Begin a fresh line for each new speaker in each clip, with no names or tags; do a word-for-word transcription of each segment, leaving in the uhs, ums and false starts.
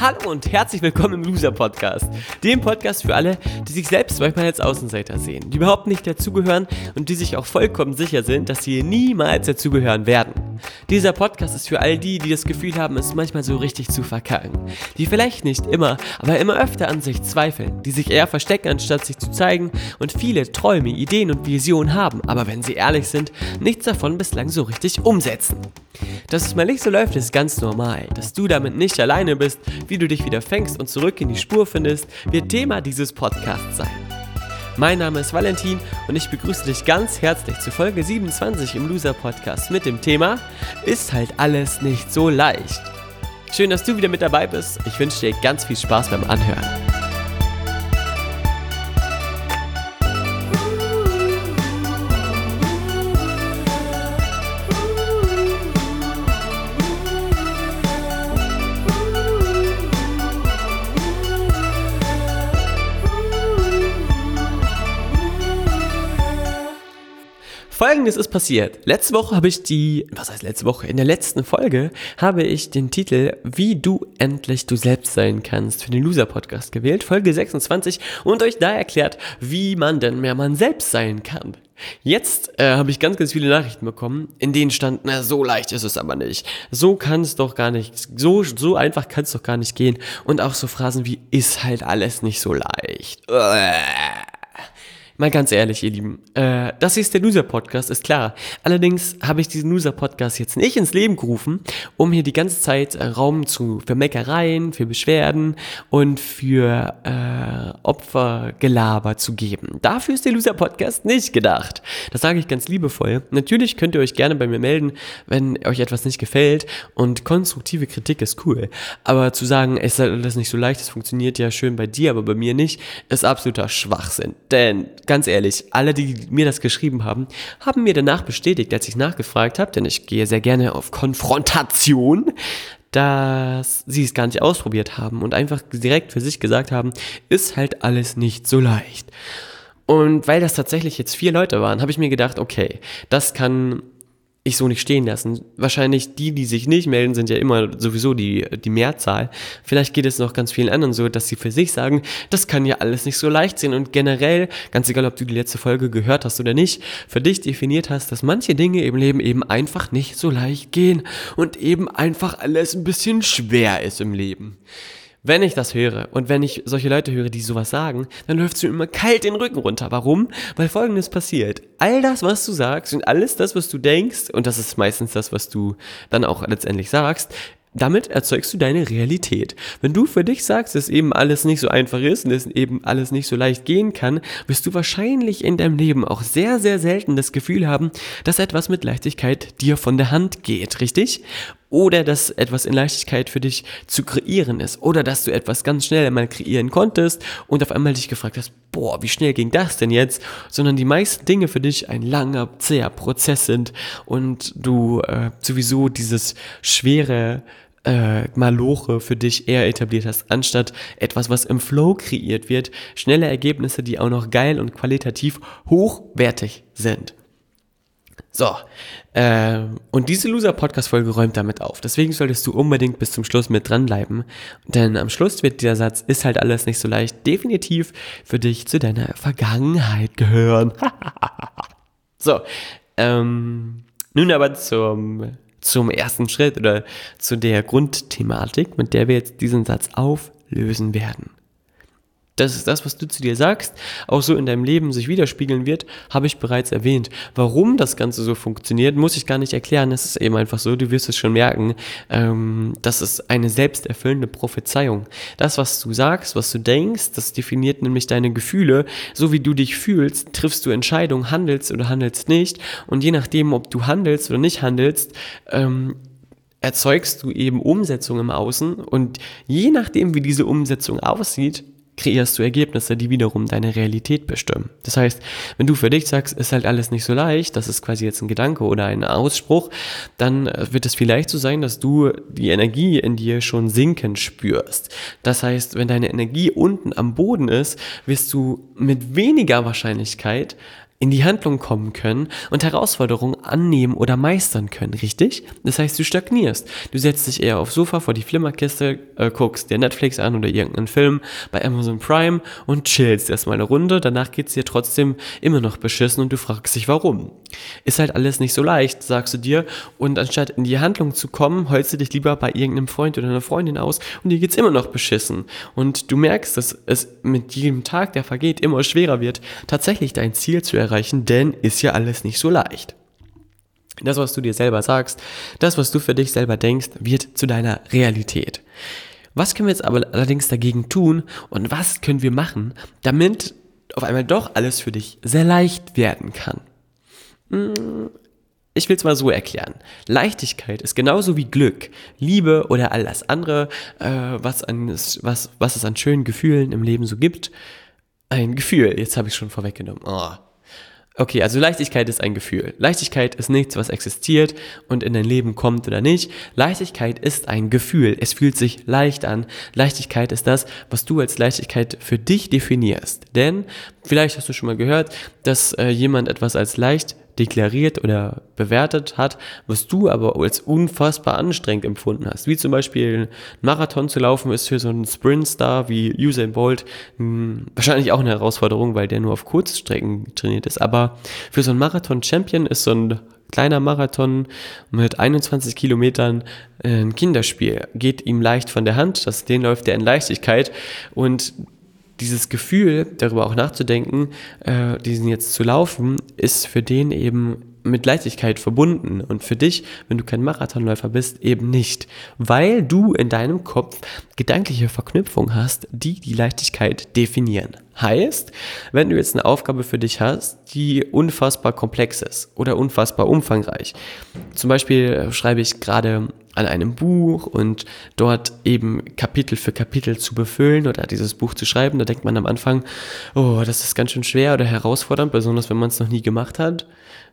Hallo und herzlich willkommen im Loser Podcast, dem Podcast für alle, die sich selbst manchmal als Außenseiter sehen, die überhaupt nicht dazugehören und die sich auch vollkommen sicher sind, dass sie niemals dazugehören werden. Dieser Podcast ist für all die, die das Gefühl haben, es manchmal so richtig zu verkacken, die vielleicht nicht immer, aber immer öfter an sich zweifeln, die sich eher verstecken, anstatt sich zu zeigen und viele Träume, Ideen und Visionen haben, aber wenn sie ehrlich sind, nichts davon bislang so richtig umsetzen. Dass es mal nicht so läuft, ist ganz normal. Dass du damit nicht alleine bist, wie du dich wieder fängst und zurück in die Spur findest, wird Thema dieses Podcasts sein. Mein Name ist Valentin und ich begrüße dich ganz herzlich zu Folge siebenundzwanzig im Loser Podcast mit dem Thema Ist halt alles nicht so leicht. Schön, dass du wieder mit dabei bist. Ich wünsche dir ganz viel Spaß beim Anhören. Folgendes ist passiert. Letzte Woche habe ich die, was heißt letzte Woche? In der letzten Folge habe ich den Titel Wie du endlich du selbst sein kannst für den Loser Podcast gewählt, Folge sechsundzwanzig, und euch da erklärt, wie man denn mehr man selbst sein kann. Jetzt äh, habe ich ganz, ganz viele Nachrichten bekommen, in denen stand, na, so leicht ist es aber nicht. So kann es doch gar nicht, so, so einfach kann es doch gar nicht gehen. Und auch so Phrasen wie, ist halt alles nicht so leicht. Uäh. Mal ganz ehrlich, ihr Lieben, äh, das hier ist der Loser-Podcast, ist klar. Allerdings habe ich diesen Loser-Podcast jetzt nicht ins Leben gerufen, um hier die ganze Zeit äh, Raum zu, für Meckereien, für Beschwerden und für äh, Opfergelaber zu geben. Dafür ist der Loser-Podcast nicht gedacht. Das sage ich ganz liebevoll. Natürlich könnt ihr euch gerne bei mir melden, wenn euch etwas nicht gefällt, und konstruktive Kritik ist cool. Aber zu sagen, es ist alles nicht so leicht, es funktioniert ja schön bei dir, aber bei mir nicht, ist absoluter Schwachsinn. Denn ganz ehrlich, alle, die mir das geschrieben haben, haben mir danach bestätigt, als ich nachgefragt habe, denn ich gehe sehr gerne auf Konfrontation, dass sie es gar nicht ausprobiert haben und einfach direkt für sich gesagt haben, ist halt alles nicht so leicht. Und weil das tatsächlich jetzt vier Leute waren, habe ich mir gedacht, okay, das kann ich so nicht stehen lassen. Wahrscheinlich die, die sich nicht melden, sind ja immer sowieso die, die Mehrzahl. Vielleicht geht es noch ganz vielen anderen so, dass sie für sich sagen, das kann ja alles nicht so leicht sein, und generell, ganz egal, ob du die letzte Folge gehört hast oder nicht, für dich definiert hast, dass manche Dinge im Leben eben einfach nicht so leicht gehen und eben einfach alles ein bisschen schwer ist im Leben. Wenn ich das höre und wenn ich solche Leute höre, die sowas sagen, dann läuft es mir immer kalt den Rücken runter. Warum? Weil Folgendes passiert. All das, was du sagst, und alles das, was du denkst, und das ist meistens das, was du dann auch letztendlich sagst, damit erzeugst du deine Realität. Wenn du für dich sagst, dass eben alles nicht so einfach ist und dass eben alles nicht so leicht gehen kann, wirst du wahrscheinlich in deinem Leben auch sehr, sehr selten das Gefühl haben, dass etwas mit Leichtigkeit dir von der Hand geht, richtig? Oder dass etwas in Leichtigkeit für dich zu kreieren ist. Oder dass du etwas ganz schnell einmal kreieren konntest und auf einmal dich gefragt hast, boah, wie schnell ging das denn jetzt? Sondern die meisten Dinge für dich ein langer, zäher Prozess sind und du äh, sowieso dieses schwere äh, Maloche für dich eher etabliert hast, anstatt etwas, was im Flow kreiert wird. Schnelle Ergebnisse, die auch noch geil und qualitativ hochwertig sind. So, äh, und diese Loser-Podcast-Folge räumt damit auf. Deswegen solltest du unbedingt bis zum Schluss mit dranbleiben, denn am Schluss wird dieser Satz, ist halt alles nicht so leicht, definitiv für dich zu deiner Vergangenheit gehören. So, ähm, nun aber zum, zum ersten Schritt oder zu der Grundthematik, mit der wir jetzt diesen Satz auflösen werden. Das ist das, was du zu dir sagst, auch so in deinem Leben sich widerspiegeln wird, habe ich bereits erwähnt. Warum das Ganze so funktioniert, muss ich gar nicht erklären. Es ist eben einfach so, du wirst es schon merken. Ähm, das ist eine selbsterfüllende Prophezeiung. Das, was du sagst, was du denkst, das definiert nämlich deine Gefühle. So wie du dich fühlst, triffst du Entscheidungen, handelst oder handelst nicht. Und je nachdem, ob du handelst oder nicht handelst, ähm, erzeugst du eben Umsetzung im Außen. Und je nachdem, wie diese Umsetzung aussieht, kreierst du Ergebnisse, die wiederum deine Realität bestimmen. Das heißt, wenn du für dich sagst, ist halt alles nicht so leicht, das ist quasi jetzt ein Gedanke oder ein Ausspruch, dann wird es vielleicht so sein, dass du die Energie in dir schon sinken spürst. Das heißt, wenn deine Energie unten am Boden ist, wirst du mit weniger Wahrscheinlichkeit in die Handlung kommen können und Herausforderungen annehmen oder meistern können, richtig? Das heißt, du stagnierst. Du setzt dich eher aufs Sofa vor die Flimmerkiste, äh, guckst dir Netflix an oder irgendeinen Film bei Amazon Prime und chillst erstmal eine Runde. Danach geht's dir trotzdem immer noch beschissen und du fragst dich, warum. Ist halt alles nicht so leicht, sagst du dir. Und anstatt in die Handlung zu kommen, heulst du dich lieber bei irgendeinem Freund oder einer Freundin aus und dir geht's immer noch beschissen. Und du merkst, dass es mit jedem Tag, der vergeht, immer schwerer wird, tatsächlich dein Ziel zu erreichen, denn ist ja alles nicht so leicht. Das, was du dir selber sagst, das, was du für dich selber denkst, wird zu deiner Realität. Was können wir jetzt aber allerdings dagegen tun und was können wir machen, damit auf einmal doch alles für dich sehr leicht werden kann? Ich will es mal so erklären. Leichtigkeit ist genauso wie Glück, Liebe oder all das andere, äh, was, an, was, was es an schönen Gefühlen im Leben so gibt. Ein Gefühl, jetzt habe ich schon vorweggenommen. Oh. Okay, also Leichtigkeit ist ein Gefühl. Leichtigkeit ist nichts, was existiert und in dein Leben kommt oder nicht. Leichtigkeit ist ein Gefühl. Es fühlt sich leicht an. Leichtigkeit ist das, was du als Leichtigkeit für dich definierst. Denn vielleicht hast du schon mal gehört, dass äh, jemand etwas als leicht deklariert oder bewertet hat, was du aber als unfassbar anstrengend empfunden hast. Wie zum Beispiel einen Marathon zu laufen ist für so einen Sprintstar wie Usain Bolt mh, wahrscheinlich auch eine Herausforderung, weil der nur auf Kurzstrecken trainiert ist. Aber für so einen Marathon-Champion ist so ein kleiner Marathon mit einundzwanzig Kilometern ein Kinderspiel. Geht ihm leicht von der Hand, das, den läuft er in Leichtigkeit und dieses Gefühl, darüber auch nachzudenken, äh, diesen jetzt zu laufen, ist für den eben mit Leichtigkeit verbunden und für dich, wenn du kein Marathonläufer bist, eben nicht, weil du in deinem Kopf gedankliche Verknüpfungen hast, die die Leichtigkeit definieren. Heißt, wenn du jetzt eine Aufgabe für dich hast, die unfassbar komplex ist oder unfassbar umfangreich, zum Beispiel schreibe ich gerade an einem Buch und dort eben Kapitel für Kapitel zu befüllen oder dieses Buch zu schreiben, da denkt man am Anfang, oh, das ist ganz schön schwer oder herausfordernd, besonders wenn man es noch nie gemacht hat.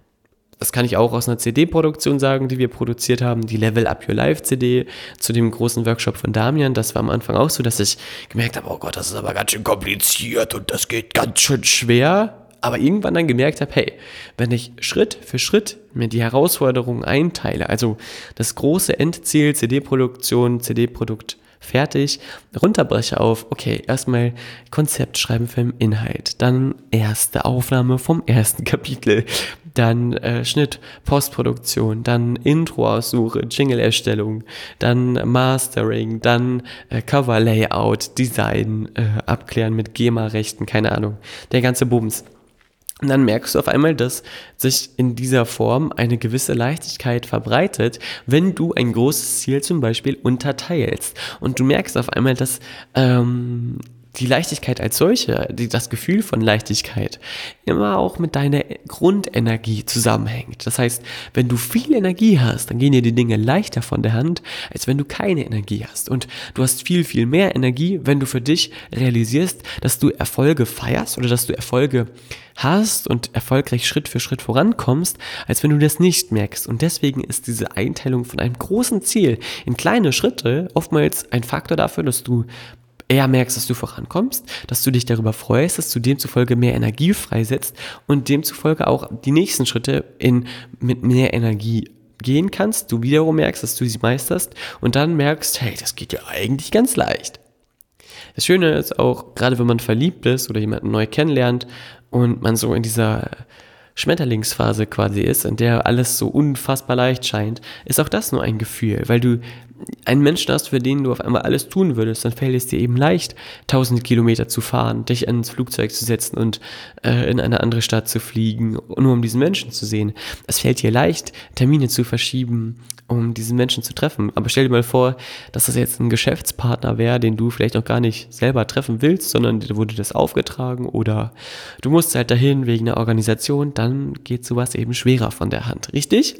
Das kann ich auch aus einer C D-Produktion sagen, die wir produziert haben, die Level Up Your Life C D zu dem großen Workshop von Damian. Das war am Anfang auch so, dass ich gemerkt habe, oh Gott, das ist aber ganz schön kompliziert und das geht ganz schön schwer. Aber irgendwann dann gemerkt habe, hey, wenn ich Schritt für Schritt mir die Herausforderungen einteile, also das große Endziel, C D-Produktion, C D-Produkt fertig, runterbreche auf, okay, erstmal Konzept schreiben für den Inhalt, dann erste Aufnahme vom ersten Kapitel, dann äh, Schnitt, Postproduktion, dann Intro-Aussuche, Jingle-Erstellung, dann Mastering, dann äh, Cover-Layout, Design, äh, abklären mit GEMA-Rechten, keine Ahnung, der ganze Bums. Und dann merkst du auf einmal, dass sich in dieser Form eine gewisse Leichtigkeit verbreitet, wenn du ein großes Ziel zum Beispiel unterteilst. Und du merkst auf einmal, dass ähm, die Leichtigkeit als solche, die, das Gefühl von Leichtigkeit, immer auch mit deiner Grundenergie zusammenhängt. Das heißt, wenn du viel Energie hast, dann gehen dir die Dinge leichter von der Hand, als wenn du keine Energie hast. Und du hast viel, viel mehr Energie, wenn du für dich realisierst, dass du Erfolge feierst oder dass du Erfolge hast und erfolgreich Schritt für Schritt vorankommst, als wenn du das nicht merkst. Und deswegen ist diese Einteilung von einem großen Ziel in kleine Schritte oftmals ein Faktor dafür, dass du eher merkst, dass du vorankommst, dass du dich darüber freust, dass du demzufolge mehr Energie freisetzt und demzufolge auch die nächsten Schritte in, mit mehr Energie gehen kannst. Du wiederum merkst, dass du sie meisterst und dann merkst, hey, das geht ja eigentlich ganz leicht. Das Schöne ist auch, gerade wenn man verliebt ist oder jemanden neu kennenlernt und man so in dieser Schmetterlingsphase quasi ist, in der alles so unfassbar leicht scheint, ist auch das nur ein Gefühl, weil du einen Menschen hast, für den du auf einmal alles tun würdest, dann fällt es dir eben leicht, tausend Kilometer zu fahren, dich ins Flugzeug zu setzen und äh, in eine andere Stadt zu fliegen, nur um diesen Menschen zu sehen. Es fällt dir leicht, Termine zu verschieben, um diesen Menschen zu treffen. Aber stell dir mal vor, dass das jetzt ein Geschäftspartner wäre, den du vielleicht noch gar nicht selber treffen willst, sondern dir wurde das aufgetragen oder du musst halt dahin wegen einer Organisation, dann geht sowas eben schwerer von der Hand, richtig?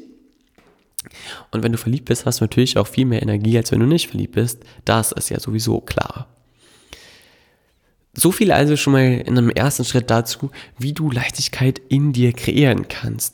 Und wenn du verliebt bist, hast du natürlich auch viel mehr Energie, als wenn du nicht verliebt bist. Das ist ja sowieso klar. So viel also schon mal in einem ersten Schritt dazu, wie du Leichtigkeit in dir kreieren kannst.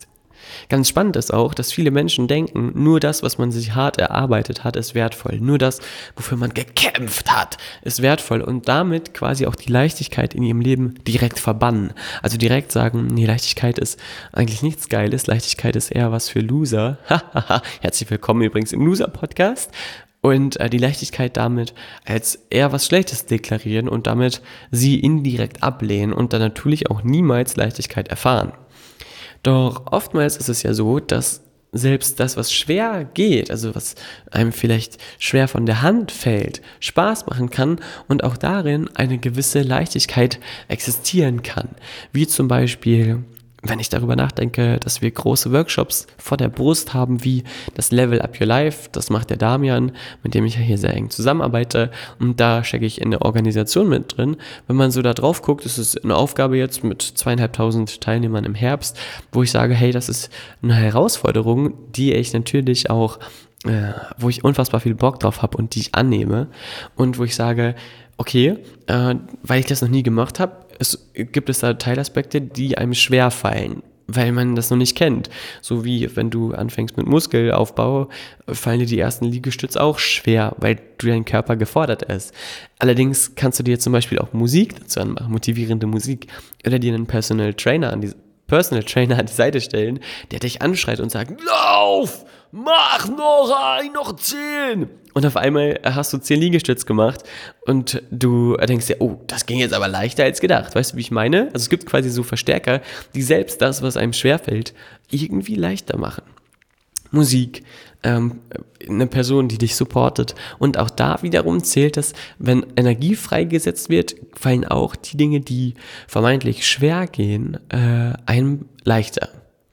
Ganz spannend ist auch, dass viele Menschen denken, nur das, was man sich hart erarbeitet hat, ist wertvoll. Nur das, wofür man gekämpft hat, ist wertvoll und damit quasi auch die Leichtigkeit in ihrem Leben direkt verbannen. Also direkt sagen, nee, Leichtigkeit ist eigentlich nichts Geiles, Leichtigkeit ist eher was für Loser. Herzlich willkommen übrigens im Loser-Podcast. Und äh, die Leichtigkeit damit als eher was Schlechtes deklarieren und damit sie indirekt ablehnen und dann natürlich auch niemals Leichtigkeit erfahren. Doch oftmals ist es ja so, dass selbst das, was schwer geht, also was einem vielleicht schwer von der Hand fällt, Spaß machen kann und auch darin eine gewisse Leichtigkeit existieren kann. Wie zum Beispiel, wenn ich darüber nachdenke, dass wir große Workshops vor der Brust haben, wie das Level Up Your Life, das macht der Damian, mit dem ich ja hier sehr eng zusammenarbeite und da stecke ich in der Organisation mit drin. Wenn man so da drauf guckt, ist es eine Aufgabe jetzt mit zweieinhalbtausend Teilnehmern im Herbst, wo ich sage, hey, das ist eine Herausforderung, die ich natürlich auch, äh, wo ich unfassbar viel Bock drauf habe und die ich annehme und wo ich sage, okay, äh, weil ich das noch nie gemacht habe, es gibt es da Teilaspekte, die einem schwer fallen, weil man das noch nicht kennt. So wie wenn du anfängst mit Muskelaufbau, fallen dir die ersten Liegestütze auch schwer, weil du dein Körper gefordert ist. Allerdings kannst du dir zum Beispiel auch Musik dazu anmachen, motivierende Musik, oder dir einen Personal Trainer an die, Personal Trainer an die Seite stellen, der dich anschreit und sagt, lauf, mach noch ein, noch zehn. Und auf einmal hast du zehn Liegestütze gemacht und du denkst dir, oh, das ging jetzt aber leichter als gedacht. Weißt du, wie ich meine? Also es gibt quasi so Verstärker, die selbst das, was einem schwerfällt, irgendwie leichter machen. Musik, ähm, eine Person, die dich supportet. Und auch da wiederum zählt es, wenn Energie freigesetzt wird, fallen auch die Dinge, die vermeintlich schwer gehen, äh, einem leichter.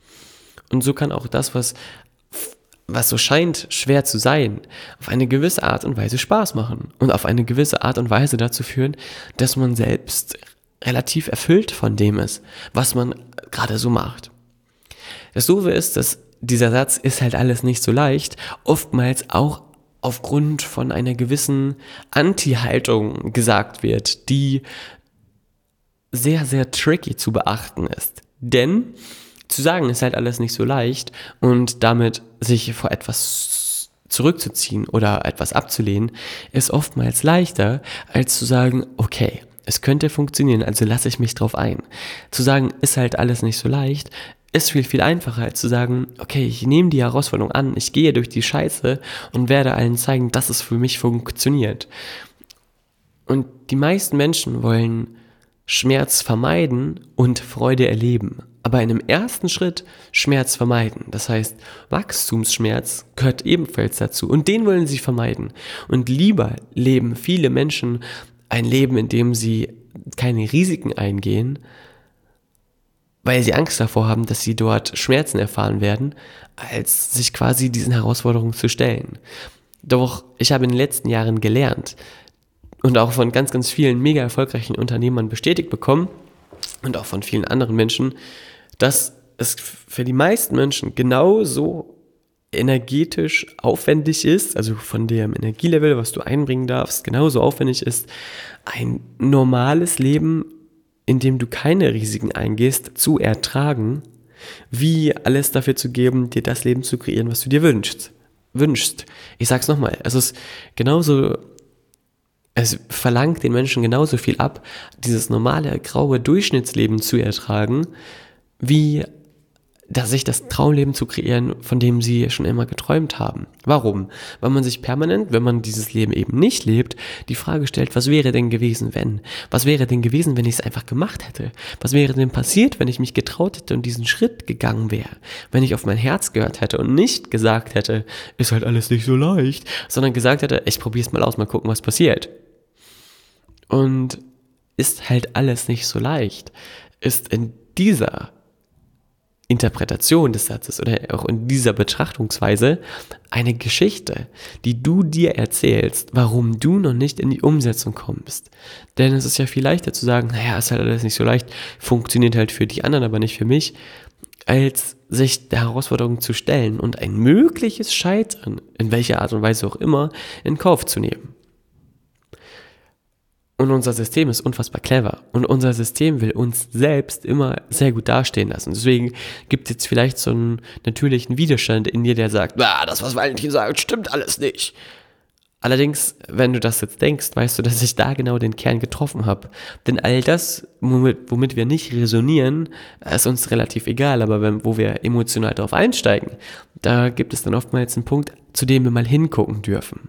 Und so kann auch das, was was so scheint schwer zu sein, auf eine gewisse Art und Weise Spaß machen und auf eine gewisse Art und Weise dazu führen, dass man selbst relativ erfüllt von dem ist, was man gerade so macht. Das Doofe ist, dass dieser Satz ist halt alles nicht so leicht, oftmals auch aufgrund von einer gewissen Anti-Haltung gesagt wird, die sehr, sehr tricky zu beachten ist. Denn zu sagen ist halt alles nicht so leicht und damit sich vor etwas zurückzuziehen oder etwas abzulehnen, ist oftmals leichter, als zu sagen, okay, es könnte funktionieren, also lasse ich mich drauf ein. Zu sagen, ist halt alles nicht so leicht, ist viel, viel einfacher, als zu sagen, okay, ich nehme die Herausforderung an, ich gehe durch die Scheiße und werde allen zeigen, dass es für mich funktioniert. Und die meisten Menschen wollen Schmerz vermeiden und Freude erleben. Aber in einem ersten Schritt Schmerz vermeiden. Das heißt, Wachstumsschmerz gehört ebenfalls dazu. Und den wollen sie vermeiden. Und lieber leben viele Menschen ein Leben, in dem sie keine Risiken eingehen, weil sie Angst davor haben, dass sie dort Schmerzen erfahren werden, als sich quasi diesen Herausforderungen zu stellen. Doch ich habe in den letzten Jahren gelernt und auch von ganz, ganz vielen mega erfolgreichen Unternehmern bestätigt bekommen und auch von vielen anderen Menschen, dass es für die meisten Menschen genauso energetisch aufwendig ist, also von dem Energielevel, was du einbringen darfst, genauso aufwendig ist, ein normales Leben, in dem du keine Risiken eingehst, zu ertragen, wie alles dafür zu geben, dir das Leben zu kreieren, was du dir wünschst. wünschst. Ich sag's nochmal, es ist genauso, es verlangt den Menschen genauso viel ab, dieses normale, graue Durchschnittsleben zu ertragen, wie dass sich das Traumleben zu kreieren, von dem sie schon immer geträumt haben. Warum? Weil man sich permanent, wenn man dieses Leben eben nicht lebt, die Frage stellt, was wäre denn gewesen, wenn? Was wäre denn gewesen, wenn ich es einfach gemacht hätte? Was wäre denn passiert, wenn ich mich getraut hätte und diesen Schritt gegangen wäre? Wenn ich auf mein Herz gehört hätte und nicht gesagt hätte, ist halt alles nicht so leicht, sondern gesagt hätte, ich probiere es mal aus, mal gucken, was passiert. Und ist halt alles nicht so leicht, ist in dieser Interpretation des Satzes oder auch in dieser Betrachtungsweise eine Geschichte, die du dir erzählst, warum du noch nicht in die Umsetzung kommst. Denn es ist ja viel leichter zu sagen, naja, ist halt alles nicht so leicht, funktioniert halt für die anderen, aber nicht für mich, als sich der Herausforderung zu stellen und ein mögliches Scheitern, in welcher Art und Weise auch immer, in Kauf zu nehmen. Und unser System ist unfassbar clever. Und unser System will uns selbst immer sehr gut dastehen lassen. Deswegen gibt es jetzt vielleicht so einen natürlichen Widerstand in dir, der sagt, ah, das, was Valentin sagt, stimmt alles nicht. Allerdings, wenn du das jetzt denkst, weißt du, dass ich da genau den Kern getroffen habe. Denn all das, womit, womit wir nicht resonieren, ist uns relativ egal. Aber wenn, wo wir emotional darauf einsteigen, da gibt es dann oftmals einen Punkt, zu dem wir mal hingucken dürfen.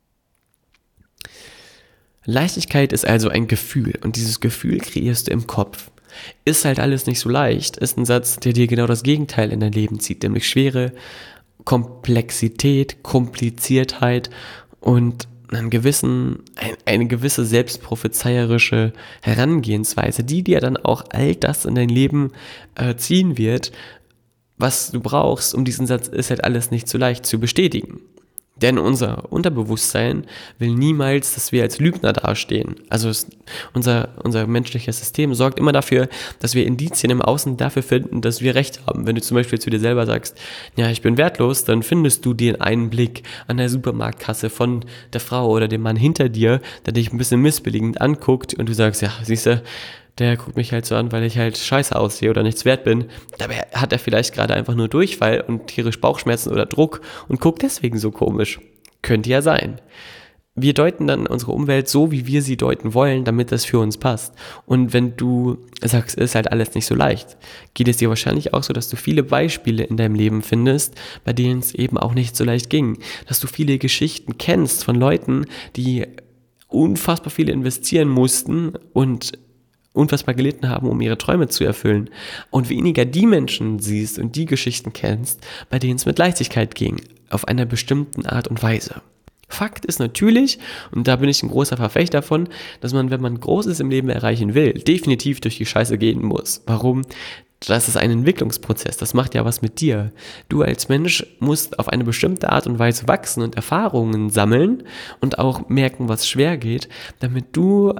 Leichtigkeit ist also ein Gefühl und dieses Gefühl kreierst du im Kopf. Ist halt alles nicht so leicht, ist ein Satz, der dir genau das Gegenteil in dein Leben zieht, nämlich Schwere, Komplexität, Kompliziertheit und einen gewissen, ein, eine gewisse selbstprophezeierische Herangehensweise, die dir dann auch all das in dein Leben äh, ziehen wird, was du brauchst, um diesen Satz ist halt alles nicht so leicht zu bestätigen. Denn unser Unterbewusstsein will niemals, dass wir als Lügner dastehen. Also es, unser, unser menschliches System sorgt immer dafür, dass wir Indizien im Außen dafür finden, dass wir Recht haben. Wenn du zum Beispiel zu dir selber sagst, ja, ich bin wertlos, dann findest du den einen Blick an der Supermarktkasse von der Frau oder dem Mann hinter dir, der dich ein bisschen missbilligend anguckt und du sagst, ja, siehst du, der guckt mich halt so an, weil ich halt scheiße aussehe oder nichts wert bin. Dabei hat er vielleicht gerade einfach nur Durchfall und tierisch Bauchschmerzen oder Druck und guckt deswegen so komisch. Könnte ja sein. Wir deuten dann unsere Umwelt so, wie wir sie deuten wollen, damit das für uns passt. Und wenn du sagst, ist halt alles nicht so leicht, geht es dir wahrscheinlich auch so, dass du viele Beispiele in deinem Leben findest, bei denen es eben auch nicht so leicht ging. Dass du viele Geschichten kennst von Leuten, die unfassbar viel investieren mussten und unfassbar gelitten haben, um ihre Träume zu erfüllen. Und weniger die Menschen siehst und die Geschichten kennst, bei denen es mit Leichtigkeit ging, auf einer bestimmten Art und Weise. Fakt ist natürlich, und da bin ich ein großer Verfechter davon, dass man, wenn man Großes im Leben erreichen will, definitiv durch die Scheiße gehen muss. Warum? Das ist ein Entwicklungsprozess, das macht ja was mit dir. Du als Mensch musst auf eine bestimmte Art und Weise wachsen und Erfahrungen sammeln und auch merken, was schwer geht, damit du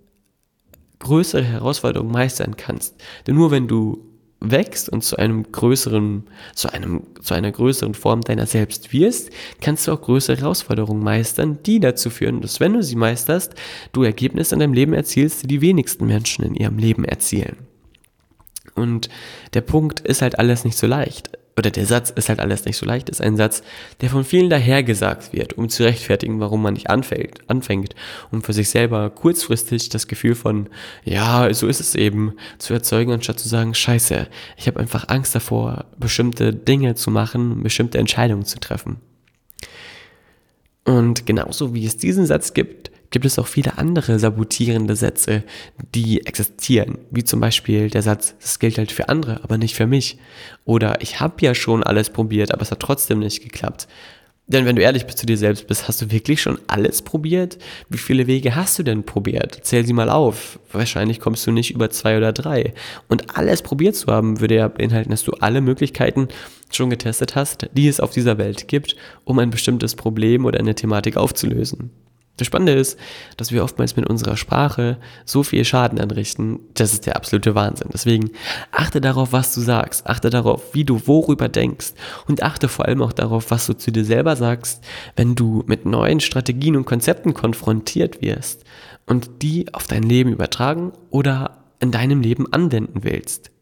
größere Herausforderungen meistern kannst. Denn nur wenn du wächst und zu einem größeren, zu einem, zu einer größeren Form deiner selbst wirst, kannst du auch größere Herausforderungen meistern, die dazu führen, dass wenn du sie meisterst, du Ergebnisse in deinem Leben erzielst, die die wenigsten Menschen in ihrem Leben erzielen. Und der Punkt ist halt alles nicht so leicht. Oder der Satz ist halt alles nicht so leicht, ist ein Satz, der von vielen dahergesagt wird, um zu rechtfertigen, warum man nicht anfängt, anfängt, um für sich selber kurzfristig das Gefühl von, ja, so ist es eben, zu erzeugen, anstatt zu sagen, scheiße, ich habe einfach Angst davor, bestimmte Dinge zu machen, bestimmte Entscheidungen zu treffen. Und genauso wie es diesen Satz gibt, gibt es auch viele andere sabotierende Sätze, die existieren. Wie zum Beispiel der Satz, das gilt halt für andere, aber nicht für mich. Oder ich habe ja schon alles probiert, aber es hat trotzdem nicht geklappt. Denn wenn du ehrlich bist zu dir selbst bist, hast du wirklich schon alles probiert? Wie viele Wege hast du denn probiert? Zähl sie mal auf. Wahrscheinlich kommst du nicht über zwei oder drei. Und alles probiert zu haben, würde ja beinhalten, dass du alle Möglichkeiten schon getestet hast, die es auf dieser Welt gibt, um ein bestimmtes Problem oder eine Thematik aufzulösen. Das Spannende ist, dass wir oftmals mit unserer Sprache so viel Schaden anrichten, das ist der absolute Wahnsinn. Deswegen achte darauf, was du sagst, achte darauf, wie du worüber denkst und achte vor allem auch darauf, was du zu dir selber sagst, wenn du mit neuen Strategien und Konzepten konfrontiert wirst und die auf dein Leben übertragen oder in deinem Leben anwenden willst.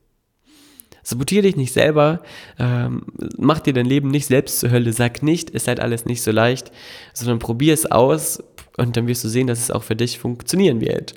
Sabotier dich nicht selber, ähm, mach dir dein Leben nicht selbst zur Hölle, sag nicht, ist halt alles nicht so leicht, sondern probier es aus und dann wirst du sehen, dass es auch für dich funktionieren wird.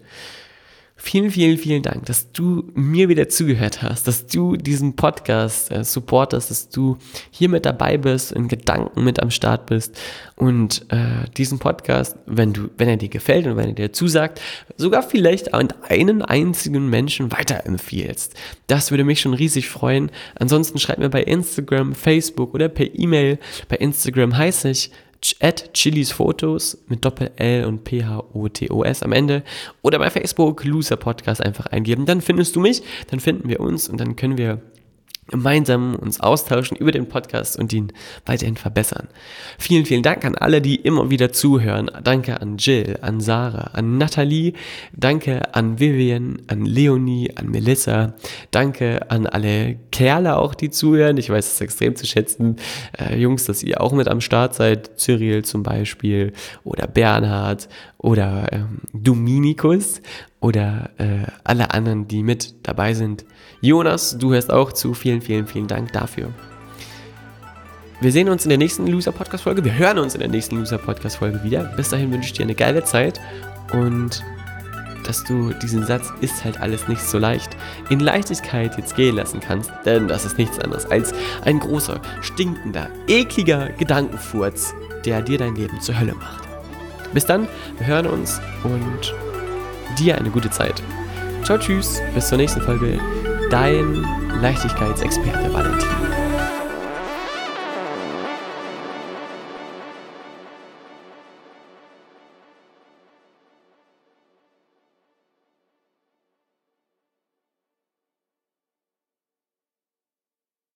Vielen, vielen, vielen Dank, dass du mir wieder zugehört hast, dass du diesen Podcast äh, supportest, dass du hier mit dabei bist, in Gedanken mit am Start bist und äh, diesen Podcast, wenn du, wenn er dir gefällt und wenn er dir zusagt, sogar vielleicht an einen einzigen Menschen weiterempfiehlst. Das würde mich schon riesig freuen. Ansonsten schreib mir bei Instagram, Facebook oder per E-Mail. Bei Instagram heiße ich at chilisfotos mit Doppel-L und P H O T O S am Ende oder bei Facebook Loser Podcast einfach eingeben. Dann findest du mich, dann finden wir uns und dann können wir gemeinsam uns austauschen über den Podcast und ihn weiterhin verbessern. Vielen, vielen Dank an alle, die immer wieder zuhören. Danke an Jill, an Sarah, an Nathalie, danke an Vivian, an Leonie, an Melissa, danke an alle Kerle auch, die zuhören. Ich weiß es extrem zu schätzen. Äh, Jungs, dass ihr auch mit am Start seid. Cyril zum Beispiel oder Bernhard oder ähm, Dominikus oder äh, alle anderen, die mit dabei sind. Jonas, du hörst auch zu. Vielen, vielen, vielen Dank dafür. Wir sehen uns in der nächsten Loser-Podcast-Folge. Wir hören uns in der nächsten Loser-Podcast-Folge wieder. Bis dahin wünsche ich dir eine geile Zeit und dass du diesen Satz, ist halt alles nicht so leicht, in Leichtigkeit jetzt gehen lassen kannst, denn das ist nichts anderes als ein großer, stinkender, ekliger Gedankenfurz, der dir dein Leben zur Hölle macht. Bis dann, wir hören uns und dir eine gute Zeit. Ciao, tschüss, bis zur nächsten Folge. Dein Leichtigkeitsexperte Valentin.